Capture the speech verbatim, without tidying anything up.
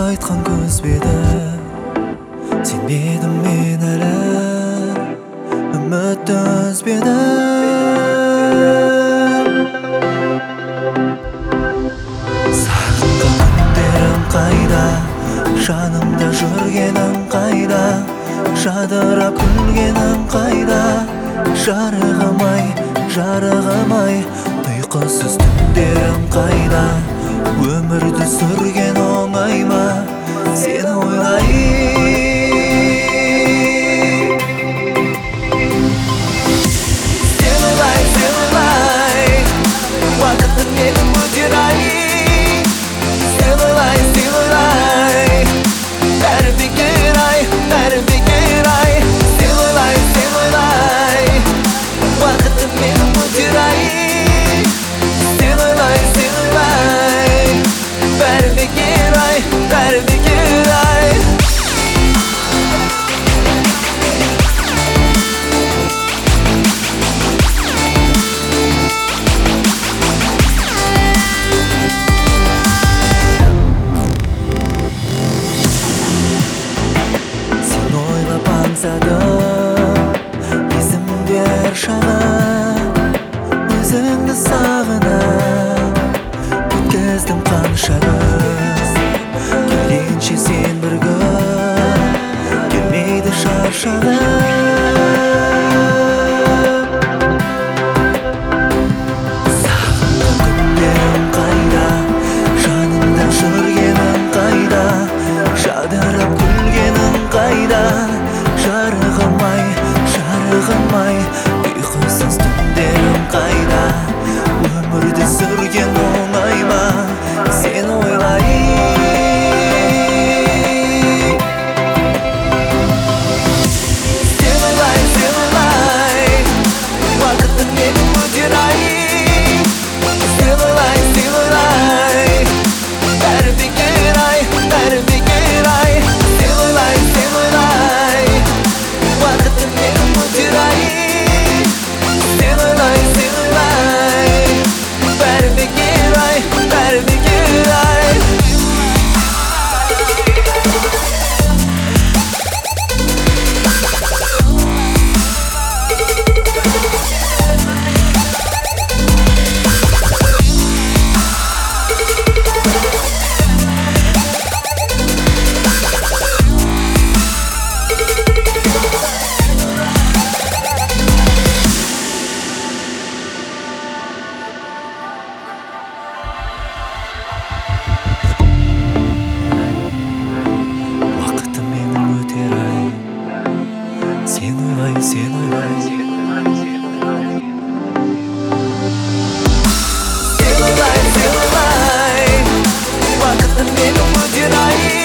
айтқан көз беді, сенбедім мен әлі, үмітті үзбедім. Сағынған күндерім қайда, жанымда жүргенің қайда, жадырап күлгенің қайда, жарығым-ай, жарығым-ай, ұйқысыз түндерім қайда, өмірді сүрген оңай ма, сені ойлай. Сені ойлай, сені ойлай, уақытың менің өтер-ай. Сені ойлай, сені ойлай, бәрі бекер-ай, бәрі бекер-ай. Сені ойлай, сені ойлай, уақытың менің өтер-ай. Сені ойлай, сені ойлай, бәрі бекер-ай, бәрі бекер-ай. Сен ойлап аңсадым, есімде әр шағым, өзіңді сағынып өткіздім қанша күн. Келгенше сен бір күн, келмейді шаршағым. Сағынған күндерім қайда, жанымда жүргенің қайда, жадырап күлгенің қайда, жарығым-ай, жарығым-ай, ұйқысыз түндерім қайда, өмірді сүрген оңай ма, сені ойлай. Сені ойлай, сені ойлай, уақытың менің өтер-ай. Сені ойлай, сені ойлай, бәрі бекер-ай, бәрі бекер-ай. Сені ойлай, сені ойлай, уақытың менің өтер-ай. Сені ойлай, сені ойлай, бәрі бекер-ай, бәрі бекер-ай. Уақытым менің өтер-ай, сен ойлай, сен ойлай. Сен ойлай, сен ойлай, уақытым менің өтер-ай.